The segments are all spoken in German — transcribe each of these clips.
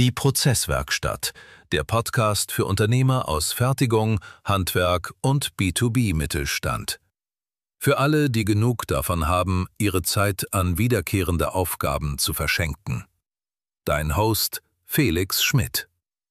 Die Prozesswerkstatt, der Podcast für Unternehmer aus Fertigung, Handwerk und B2B-Mittelstand. Für alle, die genug davon haben, ihre Zeit an wiederkehrende Aufgaben zu verschenken. Dein Host Felix Schmidt.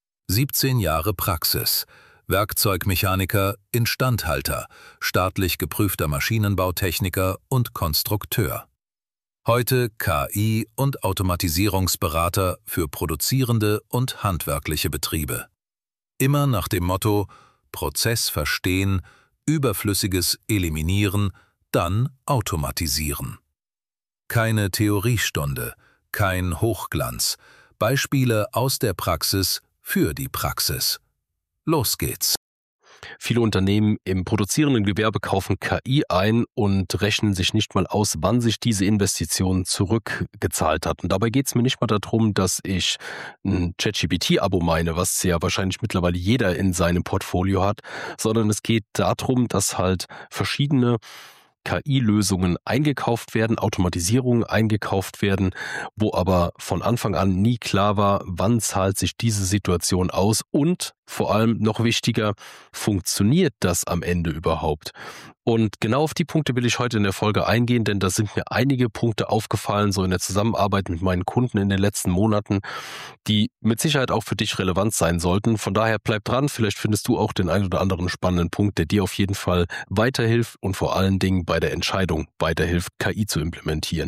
17 Jahre Praxis, Werkzeugmechaniker, Instandhalter, staatlich geprüfter Maschinenbautechniker und Konstrukteur. Heute KI- und Automatisierungsberater für produzierende und handwerkliche Betriebe. Immer nach dem Motto: Prozess verstehen, Überflüssiges eliminieren, dann automatisieren. Keine Theoriestunde, kein Hochglanz, Beispiele aus der Praxis für die Praxis. Los geht's! Viele Unternehmen im produzierenden Gewerbe kaufen KI ein und rechnen sich nicht mal aus, wann sich diese Investition zurückgezahlt hat. Und dabei geht es mir nicht mal darum, dass ich ein ChatGPT-Abo meine, was ja wahrscheinlich mittlerweile jeder in seinem Portfolio hat, sondern es geht darum, dass halt verschiedene KI-Lösungen eingekauft werden, Automatisierungen eingekauft werden, wo aber von Anfang an nie klar war, wann zahlt sich diese Situation aus und vor allem noch wichtiger, funktioniert das am Ende überhaupt? Und genau auf die Punkte will ich heute in der Folge eingehen, denn da sind mir einige Punkte aufgefallen, so in der Zusammenarbeit mit meinen Kunden in den letzten Monaten, die mit Sicherheit auch für dich relevant sein sollten. Von daher bleib dran, vielleicht findest du auch den ein oder anderen spannenden Punkt, der dir auf jeden Fall weiterhilft und vor allen Dingen bei der Entscheidung weiterhilft, KI zu implementieren.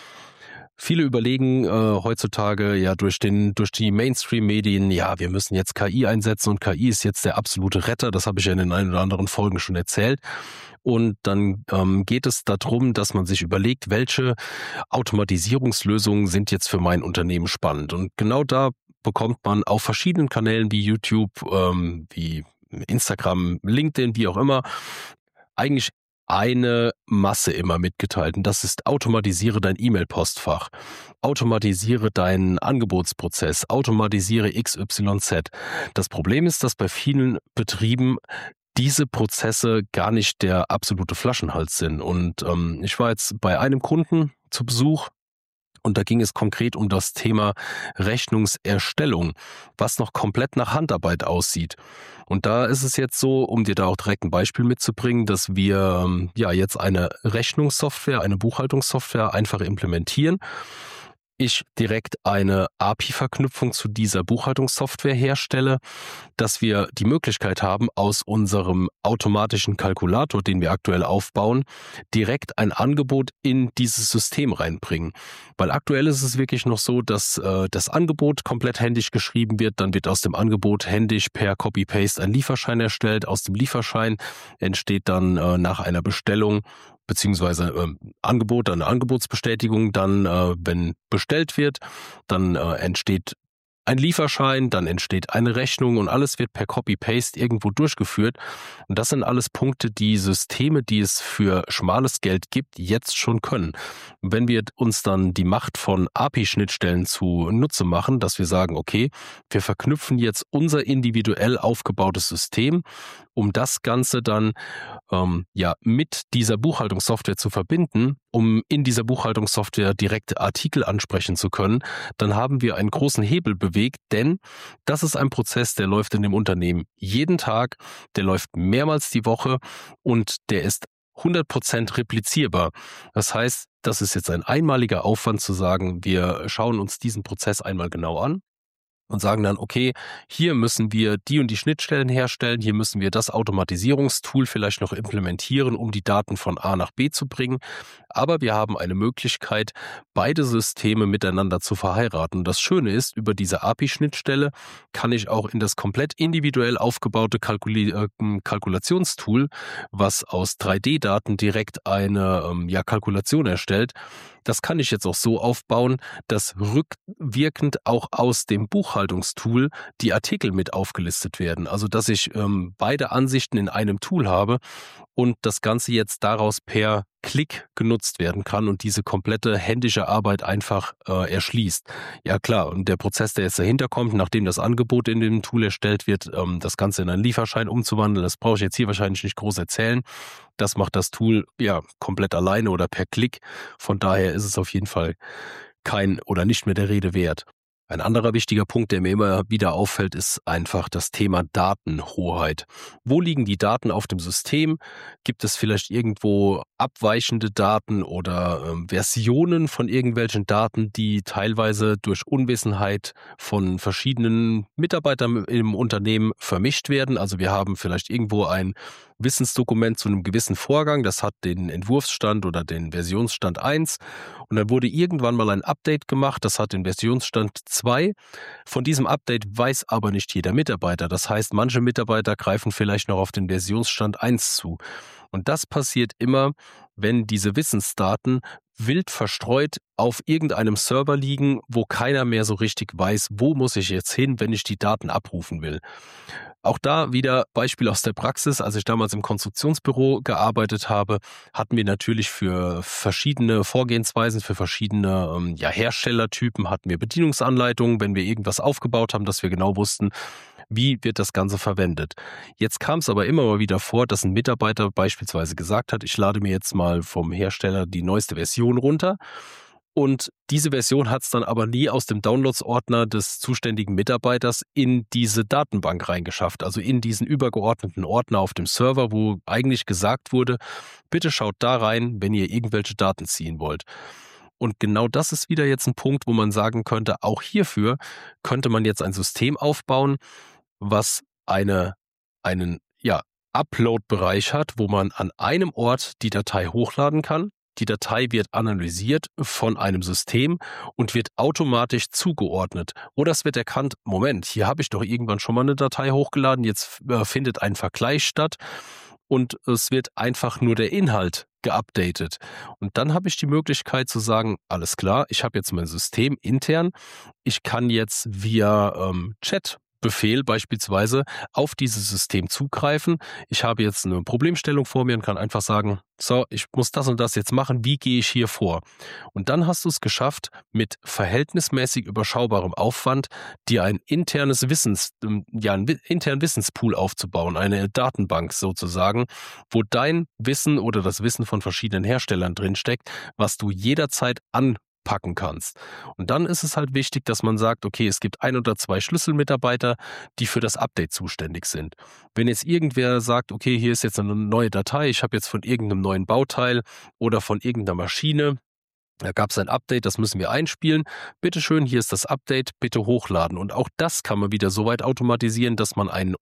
Viele überlegen heutzutage ja durch die Mainstream-Medien, ja, wir müssen jetzt KI einsetzen und KI ist jetzt der absolute Retter. Das habe ich ja in den ein oder anderen Folgen schon erzählt. Und dann geht es darum, dass man sich überlegt, welche Automatisierungslösungen sind jetzt für mein Unternehmen spannend. Und genau da bekommt man auf verschiedenen Kanälen wie YouTube, wie Instagram, LinkedIn, wie auch immer, eigentlich eine Masse immer mitgeteilt. Und das ist: automatisiere dein E-Mail-Postfach, automatisiere deinen Angebotsprozess, automatisiere XYZ. Das Problem ist, dass bei vielen Betrieben diese Prozesse gar nicht der absolute Flaschenhals sind. Und ich war jetzt bei einem Kunden zu Besuch, und da ging es konkret um das Thema Rechnungserstellung, was noch komplett nach Handarbeit aussieht. Und da ist es jetzt so, um dir da auch direkt ein Beispiel mitzubringen, dass wir jetzt eine Rechnungssoftware, eine Buchhaltungssoftware einfach implementieren. Ich direkt eine API-Verknüpfung zu dieser Buchhaltungssoftware herstelle, dass wir die Möglichkeit haben, aus unserem automatischen Kalkulator, den wir aktuell aufbauen, direkt ein Angebot in dieses System reinbringen. Weil aktuell ist es wirklich noch so, dass das Angebot komplett händisch geschrieben wird, dann wird aus dem Angebot händisch per Copy-Paste ein Lieferschein erstellt, aus dem Lieferschein entsteht dann nach einer Bestellung beziehungsweise Angebot, eine Angebotsbestätigung, dann wenn bestellt wird, dann entsteht ein Lieferschein, dann entsteht eine Rechnung und alles wird per Copy-Paste irgendwo durchgeführt. Und das sind alles Punkte, die Systeme, die es für schmales Geld gibt, jetzt schon können. Und wenn wir uns dann die Macht von API-Schnittstellen zunutze machen, dass wir sagen, okay, wir verknüpfen jetzt unser individuell aufgebautes System, um das Ganze dann mit dieser Buchhaltungssoftware zu verbinden, um in dieser Buchhaltungssoftware direkt Artikel ansprechen zu können, dann haben wir einen großen Hebel bewegt, denn das ist ein Prozess, der läuft in dem Unternehmen jeden Tag, der läuft mehrmals die Woche und der ist 100% replizierbar. Das heißt, das ist jetzt ein einmaliger Aufwand zu sagen, wir schauen uns diesen Prozess einmal genau an und sagen dann, okay, hier müssen wir die und die Schnittstellen herstellen, hier müssen wir das Automatisierungstool vielleicht noch implementieren, um die Daten von A nach B zu bringen. Aber wir haben eine Möglichkeit, beide Systeme miteinander zu verheiraten. Und das Schöne ist, über diese API-Schnittstelle kann ich auch in das komplett individuell aufgebaute Kalkulationstool, was aus 3D-Daten direkt eine Kalkulation erstellt, das kann ich jetzt auch so aufbauen, dass rückwirkend auch aus dem Buchhaltungstool die Artikel mit aufgelistet werden. Also dass ich beide Ansichten in einem Tool habe und das Ganze jetzt daraus per Klick genutzt werden kann und diese komplette händische Arbeit einfach erschließt. Ja klar, und der Prozess, der jetzt dahinter kommt, nachdem das Angebot in dem Tool erstellt wird, das Ganze in einen Lieferschein umzuwandeln, das brauche ich jetzt hier wahrscheinlich nicht groß erzählen. Das macht das Tool ja komplett alleine oder per Klick. Von daher ist es auf jeden Fall kein oder nicht mehr der Rede wert. Ein anderer wichtiger Punkt, der mir immer wieder auffällt, ist einfach das Thema Datenhoheit. Wo liegen die Daten auf dem System? Gibt es vielleicht irgendwo abweichende Daten oder Versionen von irgendwelchen Daten, die teilweise durch Unwissenheit von verschiedenen Mitarbeitern im Unternehmen vermischt werden? Also wir haben vielleicht irgendwo ein Wissensdokument zu einem gewissen Vorgang, das hat den Entwurfsstand oder den Versionsstand 1 und dann wurde irgendwann mal ein Update gemacht, das hat den Versionsstand 2. Von diesem Update weiß aber nicht jeder Mitarbeiter. Das heißt, manche Mitarbeiter greifen vielleicht noch auf den Versionsstand 1 zu. Und das passiert immer, wenn diese Wissensdaten wild verstreut auf irgendeinem Server liegen, wo keiner mehr so richtig weiß, wo muss ich jetzt hin, wenn ich die Daten abrufen will. Auch da wieder Beispiel aus der Praxis. Als ich damals im Konstruktionsbüro gearbeitet habe, hatten wir natürlich für verschiedene Vorgehensweisen, für verschiedene Herstellertypen, hatten wir Bedienungsanleitungen, wenn wir irgendwas aufgebaut haben, dass wir genau wussten, wie wird das Ganze verwendet. Jetzt kam es aber immer mal wieder vor, dass ein Mitarbeiter beispielsweise gesagt hat, ich lade mir jetzt mal vom Hersteller die neueste Version runter. Und diese Version hat es dann aber nie aus dem Downloads-Ordner des zuständigen Mitarbeiters in diese Datenbank reingeschafft, also in diesen übergeordneten Ordner auf dem Server, wo eigentlich gesagt wurde, bitte schaut da rein, wenn ihr irgendwelche Daten ziehen wollt. Und genau das ist wieder jetzt ein Punkt, wo man sagen könnte, auch hierfür könnte man jetzt ein System aufbauen, was einen Upload-Bereich hat, wo man an einem Ort die Datei hochladen kann. Die Datei wird analysiert von einem System und wird automatisch zugeordnet. Oder es wird erkannt, Moment, hier habe ich doch irgendwann schon mal eine Datei hochgeladen, jetzt findet ein Vergleich statt und es wird einfach nur der Inhalt geupdatet. Und dann habe ich die Möglichkeit zu sagen, alles klar, ich habe jetzt mein System intern, ich kann jetzt via Chat-Befehl beispielsweise auf dieses System zugreifen. Ich habe jetzt eine Problemstellung vor mir und kann einfach sagen, so, ich muss das und das jetzt machen, wie gehe ich hier vor? Und dann hast du es geschafft, mit verhältnismäßig überschaubarem Aufwand dir einen internen Wissenspool aufzubauen, eine Datenbank sozusagen, wo dein Wissen oder das Wissen von verschiedenen Herstellern drinsteckt, was du jederzeit anpacken kannst. Und dann ist es halt wichtig, dass man sagt, okay, es gibt 1 oder 2 Schlüsselmitarbeiter, die für das Update zuständig sind. Wenn jetzt irgendwer sagt, okay, hier ist jetzt eine neue Datei, ich habe jetzt von irgendeinem neuen Bauteil oder von irgendeiner Maschine, da gab es ein Update, das müssen wir einspielen. Bitteschön, hier ist das Update, bitte hochladen. Und auch das kann man wieder so weit automatisieren, dass man einen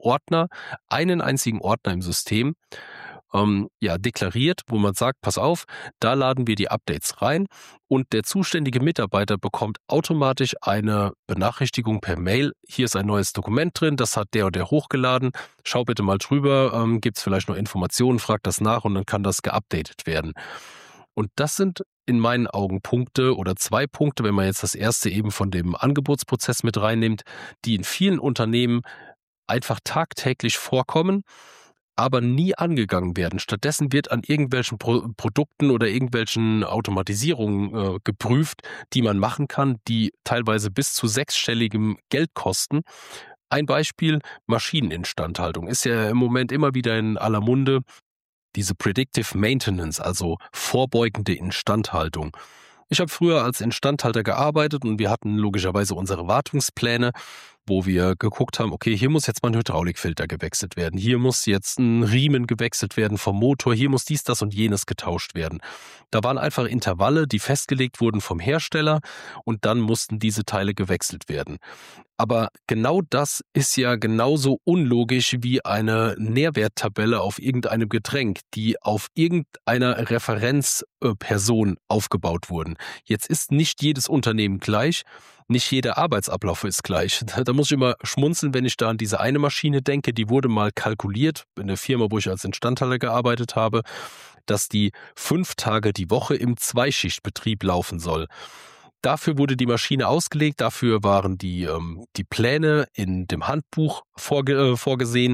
einzigen Ordner im System deklariert, wo man sagt, pass auf, da laden wir die Updates rein und der zuständige Mitarbeiter bekommt automatisch eine Benachrichtigung per Mail, hier ist ein neues Dokument drin, das hat der und der hochgeladen, schau bitte mal drüber, gibt es vielleicht noch Informationen, frag das nach und dann kann das geupdatet werden. Und das sind in meinen Augen Punkte oder 2 Punkte, wenn man jetzt das erste eben von dem Angebotsprozess mit reinnimmt, die in vielen Unternehmen einfach tagtäglich vorkommen, aber nie angegangen werden. Stattdessen wird an irgendwelchen Produkten oder irgendwelchen Automatisierungen geprüft, die man machen kann, die teilweise bis zu 6-stelligem Geld kosten. Ein Beispiel, Maschineninstandhaltung, ist ja im Moment immer wieder in aller Munde. Diese Predictive Maintenance, also vorbeugende Instandhaltung. Ich habe früher als Instandhalter gearbeitet und wir hatten logischerweise unsere Wartungspläne, wo wir geguckt haben, okay, hier muss jetzt mal ein Hydraulikfilter gewechselt werden, hier muss jetzt ein Riemen gewechselt werden vom Motor, hier muss dies, das und jenes getauscht werden. Da waren einfach Intervalle, die festgelegt wurden vom Hersteller und dann mussten diese Teile gewechselt werden. Aber genau das ist ja genauso unlogisch wie eine Nährwerttabelle auf irgendeinem Getränk, die auf irgendeiner Referenzperson aufgebaut wurden. Jetzt ist nicht jedes Unternehmen gleich, nicht jeder Arbeitsablauf ist gleich. Da muss ich immer schmunzeln, wenn ich da an diese eine Maschine denke, die wurde mal kalkuliert in der Firma, wo ich als Instandhalter gearbeitet habe, dass die 5 Tage die Woche im Zweischichtbetrieb laufen soll. Dafür wurde die Maschine ausgelegt, dafür waren die Pläne in dem Handbuch vorgesehen.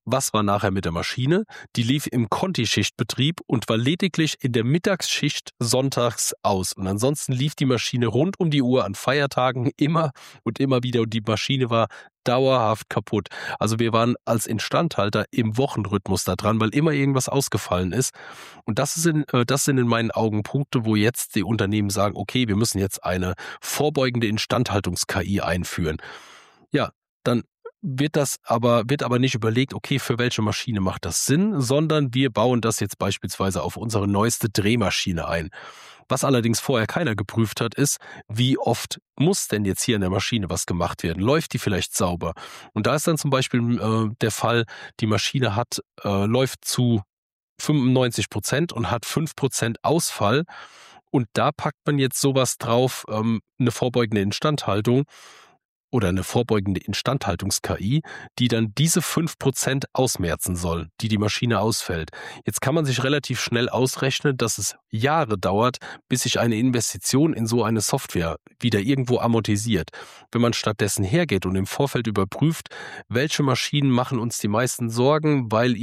Was war nachher mit der Maschine? Die lief im Conti-Schichtbetrieb und war lediglich in der Mittagsschicht sonntags aus. Und ansonsten lief die Maschine rund um die Uhr an Feiertagen immer und immer wieder und die Maschine war dauerhaft kaputt. Also wir waren als Instandhalter im Wochenrhythmus da dran, weil immer irgendwas ausgefallen ist. Und das sind in meinen Augen Punkte, wo jetzt die Unternehmen sagen, okay, wir müssen jetzt eine vorbeugende Instandhaltungs-KI einführen. Ja, dann wird aber nicht überlegt, okay, für welche Maschine macht das Sinn, sondern wir bauen das jetzt beispielsweise auf unsere neueste Drehmaschine ein. Was allerdings vorher keiner geprüft hat, ist, wie oft muss denn jetzt hier in der Maschine was gemacht werden? Läuft die vielleicht sauber? Und da ist dann zum Beispiel der Fall, die Maschine läuft zu 95% und hat 5% Ausfall. Und da packt man jetzt sowas drauf, eine vorbeugende Instandhaltung oder eine vorbeugende Instandhaltungs-KI, die dann diese 5% ausmerzen soll, die Maschine ausfällt. Jetzt kann man sich relativ schnell ausrechnen, dass es Jahre dauert, bis sich eine Investition in so eine Software wieder irgendwo amortisiert. Wenn man stattdessen hergeht und im Vorfeld überprüft, welche Maschinen machen uns die meisten Sorgen, weil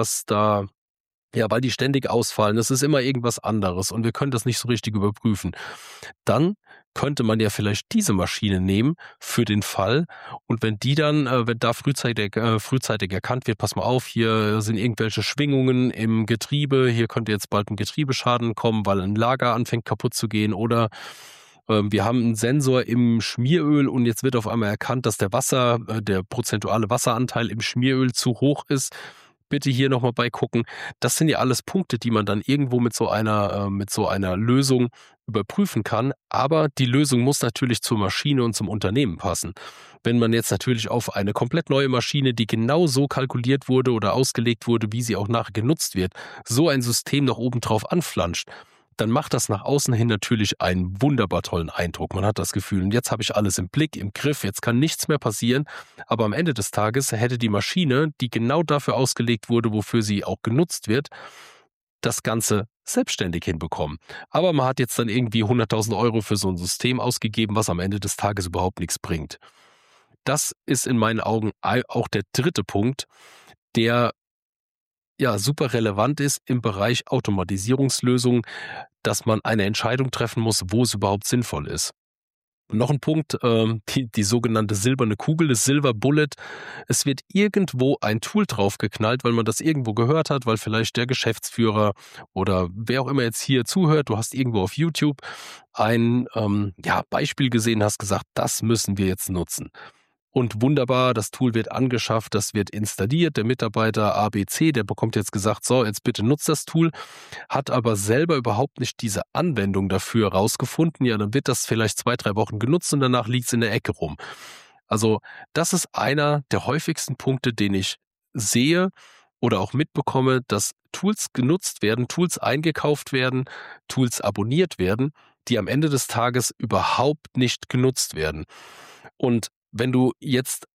weil die ständig ausfallen, es ist immer irgendwas anderes und wir können das nicht so richtig überprüfen, dann könnte man ja vielleicht diese Maschine nehmen für den Fall und wenn da frühzeitig erkannt wird, pass mal auf, hier sind irgendwelche Schwingungen im Getriebe, hier könnte jetzt bald ein Getriebeschaden kommen, weil ein Lager anfängt kaputt zu gehen oder wir haben einen Sensor im Schmieröl und jetzt wird auf einmal erkannt, dass der prozentuale Wasseranteil im Schmieröl zu hoch ist. Bitte hier nochmal beigucken. Das sind ja alles Punkte, die man dann irgendwo mit so einer Lösung überprüfen kann. Aber die Lösung muss natürlich zur Maschine und zum Unternehmen passen. Wenn man jetzt natürlich auf eine komplett neue Maschine, die genau so kalkuliert wurde oder ausgelegt wurde, wie sie auch nachher genutzt wird, so ein System noch obendrauf anflanscht, dann macht das nach außen hin natürlich einen wunderbar tollen Eindruck. Man hat das Gefühl, und jetzt habe ich alles im Blick, im Griff, jetzt kann nichts mehr passieren. Aber am Ende des Tages hätte die Maschine, die genau dafür ausgelegt wurde, wofür sie auch genutzt wird, das Ganze selbstständig hinbekommen. Aber man hat jetzt dann irgendwie 100.000 Euro für so ein System ausgegeben, was am Ende des Tages überhaupt nichts bringt. Das ist in meinen Augen auch der dritte Punkt, der super relevant ist im Bereich Automatisierungslösungen, dass man eine Entscheidung treffen muss, wo es überhaupt sinnvoll ist. Noch ein Punkt, die sogenannte silberne Kugel, das Silver Bullet. Es wird irgendwo ein Tool draufgeknallt, weil man das irgendwo gehört hat, weil vielleicht der Geschäftsführer oder wer auch immer jetzt hier zuhört, du hast irgendwo auf YouTube ein Beispiel gesehen, hast gesagt, das müssen wir jetzt nutzen. Und wunderbar, das Tool wird angeschafft, das wird installiert, der Mitarbeiter ABC, der bekommt jetzt gesagt, so, jetzt bitte nutzt das Tool, hat aber selber überhaupt nicht diese Anwendung dafür rausgefunden, ja, dann wird das vielleicht 2-3 Wochen genutzt und danach liegt es in der Ecke rum. Also das ist einer der häufigsten Punkte, den ich sehe oder auch mitbekomme, dass Tools genutzt werden, Tools eingekauft werden, Tools abonniert werden, die am Ende des Tages überhaupt nicht genutzt werden. Und wenn du jetzt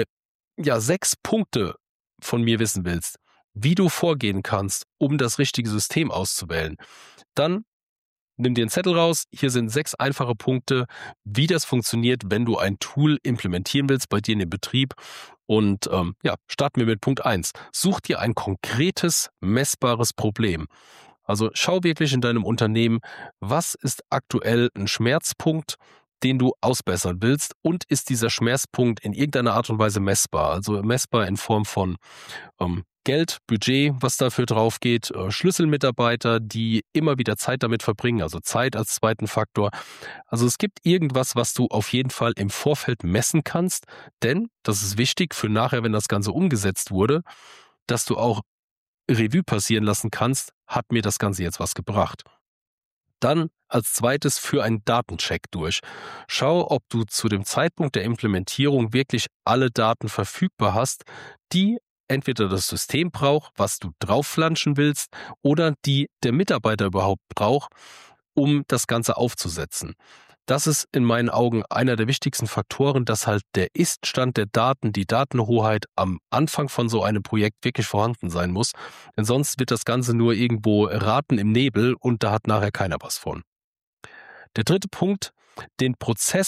6 Punkte von mir wissen willst, wie du vorgehen kannst, um das richtige System auszuwählen, dann nimm dir einen Zettel raus. Hier sind 6 einfache Punkte, wie das funktioniert, wenn du ein Tool implementieren willst bei dir in dem Betrieb. Und starten wir mit Punkt 1. Such dir ein konkretes, messbares Problem. Also schau wirklich in deinem Unternehmen, was ist aktuell ein Schmerzpunkt, den du ausbessern willst und ist dieser Schmerzpunkt in irgendeiner Art und Weise messbar. Also messbar in Form von Geld, Budget, was dafür drauf geht, Schlüsselmitarbeiter, die immer wieder Zeit damit verbringen, also Zeit als zweiten Faktor. Also es gibt irgendwas, was du auf jeden Fall im Vorfeld messen kannst, denn das ist wichtig für nachher, wenn das Ganze umgesetzt wurde, dass du auch Revue passieren lassen kannst, hat mir das Ganze jetzt was gebracht. Dann als zweites führ einen Datencheck durch. Schau, ob du zu dem Zeitpunkt der Implementierung wirklich alle Daten verfügbar hast, die entweder das System braucht, was du draufflanschen willst, oder die der Mitarbeiter überhaupt braucht, um das Ganze aufzusetzen. Das ist in meinen Augen einer der wichtigsten Faktoren, dass halt der Ist-Stand der Daten, die Datenhoheit am Anfang von so einem Projekt wirklich vorhanden sein muss. Denn sonst wird das Ganze nur irgendwo raten im Nebel und da hat nachher keiner was von. Der dritte Punkt, den Prozess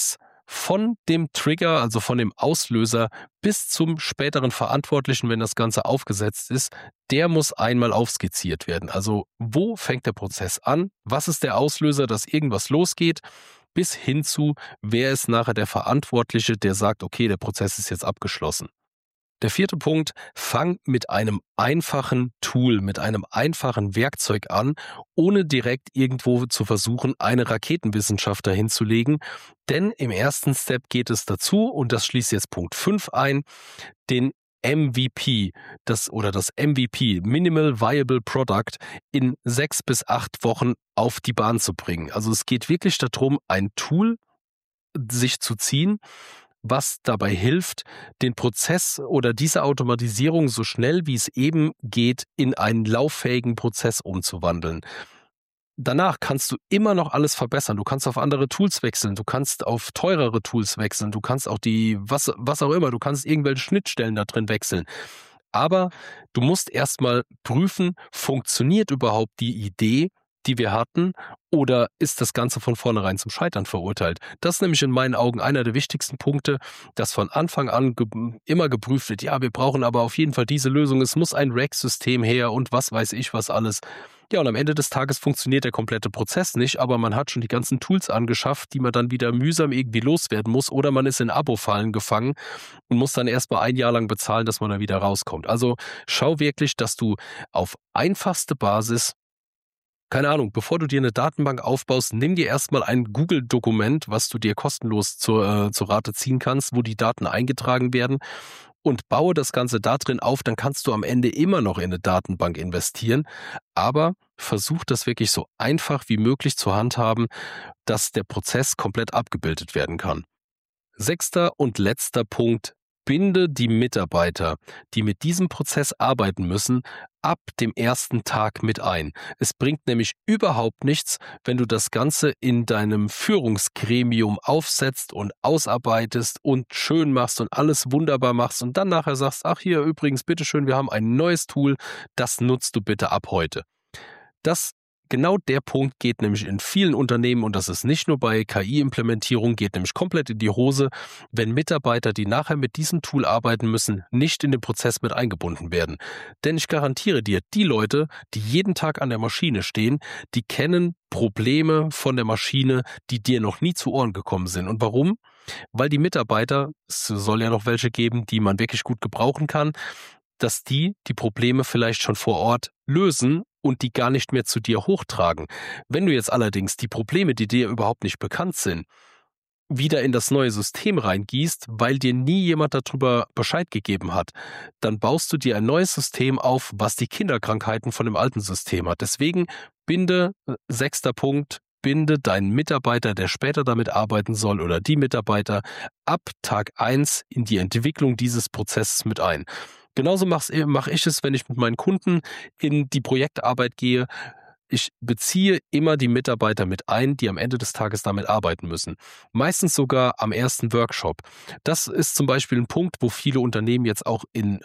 von dem Trigger, also von dem Auslöser bis zum späteren Verantwortlichen, wenn das Ganze aufgesetzt ist, der muss einmal aufskizziert werden. Also wo fängt der Prozess an? Was ist der Auslöser, dass irgendwas losgeht? Bis hin zu, wer ist nachher der Verantwortliche, der sagt, okay, der Prozess ist jetzt abgeschlossen. Der 4. Punkt, fang mit einem einfachen Tool, mit einem einfachen Werkzeug an, ohne direkt irgendwo zu versuchen, eine Raketenwissenschaft dahin zu legen. Denn im ersten Step geht es dazu, und das schließt jetzt Punkt 5 ein, den MVP, das MVP, Minimal Viable Product, in 6 bis 8 Wochen auf die Bahn zu bringen. Also es geht wirklich darum, ein Tool sich zu ziehen, was dabei hilft, den Prozess oder diese Automatisierung so schnell wie es eben geht, in einen lauffähigen Prozess umzuwandeln. Danach kannst du immer noch alles verbessern. Du kannst auf andere Tools wechseln, du kannst auf teurere Tools wechseln, du kannst auch was auch immer, du kannst irgendwelche Schnittstellen da drin wechseln. Aber du musst erstmal prüfen, funktioniert überhaupt die Idee, die wir hatten, oder ist das Ganze von vornherein zum Scheitern verurteilt? Das ist nämlich in meinen Augen einer der wichtigsten Punkte, dass von Anfang an immer geprüft wird, ja, wir brauchen aber auf jeden Fall diese Lösung, es muss ein Rack-System her und was weiß ich was alles. Ja, und am Ende des Tages funktioniert der komplette Prozess nicht, aber man hat schon die ganzen Tools angeschafft, die man dann wieder mühsam irgendwie loswerden muss, oder man ist in Abo-Fallen gefangen und muss dann erstmal ein Jahr lang bezahlen, dass man da wieder rauskommt. Also schau wirklich, dass du auf einfachste Basis, keine Ahnung, bevor du dir eine Datenbank aufbaust, nimm dir erstmal ein Google-Dokument, was du dir kostenlos zur Rate ziehen kannst, wo die Daten eingetragen werden, und baue das Ganze da drin auf. Dann kannst du am Ende immer noch in eine Datenbank investieren, aber versuch das wirklich so einfach wie möglich zu handhaben, dass der Prozess komplett abgebildet werden kann. 6. und letzter Punkt: Binde die Mitarbeiter, die mit diesem Prozess arbeiten müssen, ab dem ersten Tag mit ein. Es bringt nämlich überhaupt nichts, wenn du das Ganze in deinem Führungsgremium aufsetzt und ausarbeitest und schön machst und alles wunderbar machst und dann nachher sagst, ach hier übrigens, bitteschön, wir haben ein neues Tool, das nutzt du bitte ab heute. Genau der Punkt geht nämlich in vielen Unternehmen, und das ist nicht nur bei KI-Implementierung, geht nämlich komplett in die Hose, wenn Mitarbeiter, die nachher mit diesem Tool arbeiten müssen, nicht in den Prozess mit eingebunden werden. Denn ich garantiere dir, die Leute, die jeden Tag an der Maschine stehen, die kennen Probleme von der Maschine, die dir noch nie zu Ohren gekommen sind. Und warum? Weil die Mitarbeiter, es soll ja noch welche geben, die man wirklich gut gebrauchen kann, dass die Probleme vielleicht schon vor Ort lösen und die gar nicht mehr zu dir hochtragen. Wenn du jetzt allerdings die Probleme, die dir überhaupt nicht bekannt sind, wieder in das neue System reingießt, weil dir nie jemand darüber Bescheid gegeben hat, dann baust du dir ein neues System auf, was die Kinderkrankheiten von dem alten System hat. Deswegen 6. Punkt, binde deinen Mitarbeiter, der später damit arbeiten soll, oder die Mitarbeiter ab Tag 1 in die Entwicklung dieses Prozesses mit ein. Genauso mache ich es, wenn ich mit meinen Kunden in die Projektarbeit gehe. Ich beziehe immer die Mitarbeiter mit ein, die am Ende des Tages damit arbeiten müssen. Meistens sogar am ersten Workshop. Das ist zum Beispiel ein Punkt, wo viele Unternehmen jetzt auch in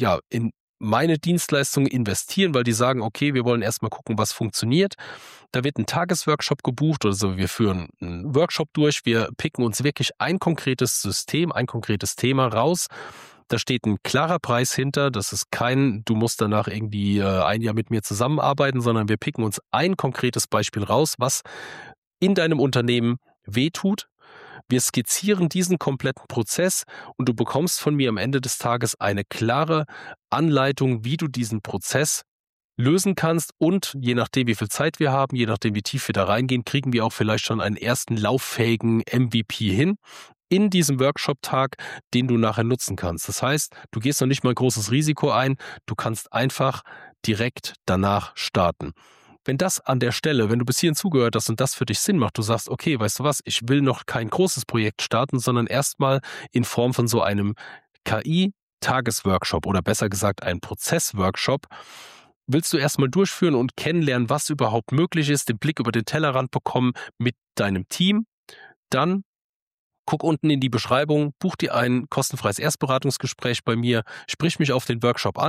meine Dienstleistungen investieren, weil die sagen, okay, wir wollen erstmal gucken, was funktioniert. Da wird ein Tagesworkshop gebucht oder so. Wir führen einen Workshop durch. Wir picken uns wirklich ein konkretes System, ein konkretes Thema raus. Da steht ein klarer Preis hinter. Das ist du musst danach irgendwie ein Jahr mit mir zusammenarbeiten, sondern wir picken uns ein konkretes Beispiel raus, was in deinem Unternehmen wehtut. Wir skizzieren diesen kompletten Prozess und du bekommst von mir am Ende des Tages eine klare Anleitung, wie du diesen Prozess lösen kannst, und je nachdem, wie viel Zeit wir haben, je nachdem, wie tief wir da reingehen, kriegen wir auch vielleicht schon einen ersten lauffähigen MVP hin in diesem Workshop-Tag, den du nachher nutzen kannst. Das heißt, du gehst noch nicht mal ein großes Risiko ein, du kannst einfach direkt danach starten. Wenn das an der Stelle, wenn du bis hierhin zugehört hast und das für dich Sinn macht, du sagst, okay, weißt du was, ich will noch kein großes Projekt starten, sondern erstmal in Form von so einem KI-Tagesworkshop oder besser gesagt einen Prozessworkshop, willst du erstmal durchführen und kennenlernen, was überhaupt möglich ist, den Blick über den Tellerrand bekommen mit deinem Team, dann guck unten in die Beschreibung, buch dir ein kostenfreies Erstberatungsgespräch bei mir, sprich mich auf den Workshop an.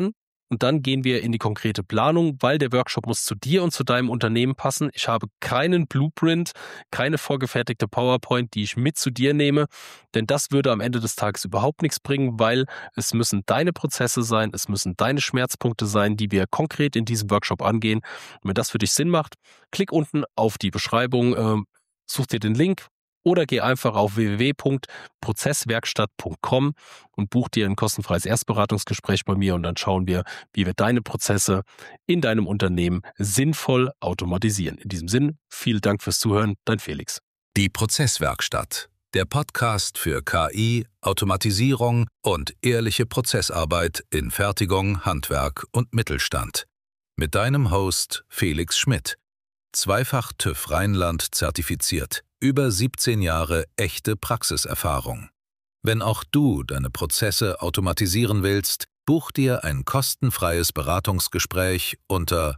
und dann gehen wir in die konkrete Planung, weil der Workshop muss zu dir und zu deinem Unternehmen passen. Ich habe keinen Blueprint, keine vorgefertigte PowerPoint, die ich mit zu dir nehme, denn das würde am Ende des Tages überhaupt nichts bringen, weil es müssen deine Prozesse sein, es müssen deine Schmerzpunkte sein, die wir konkret in diesem Workshop angehen. Und wenn das für dich Sinn macht, klick unten auf die Beschreibung, such dir den Link oder geh einfach auf www.prozesswerkstatt.com und buch dir ein kostenfreies Erstberatungsgespräch bei mir und dann schauen wir, wie wir deine Prozesse in deinem Unternehmen sinnvoll automatisieren. In diesem Sinn, vielen Dank fürs Zuhören, dein Felix. Die Prozesswerkstatt, der Podcast für KI, Automatisierung und ehrliche Prozessarbeit in Fertigung, Handwerk und Mittelstand. Mit deinem Host Felix Schmidt. Zweifach TÜV Rheinland zertifiziert. Über 17 Jahre echte Praxiserfahrung. Wenn auch du deine Prozesse automatisieren willst, buch dir ein kostenfreies Beratungsgespräch unter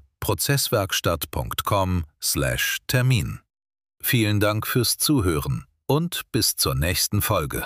prozesswerkstatt.com/Termin. Vielen Dank fürs Zuhören und bis zur nächsten Folge.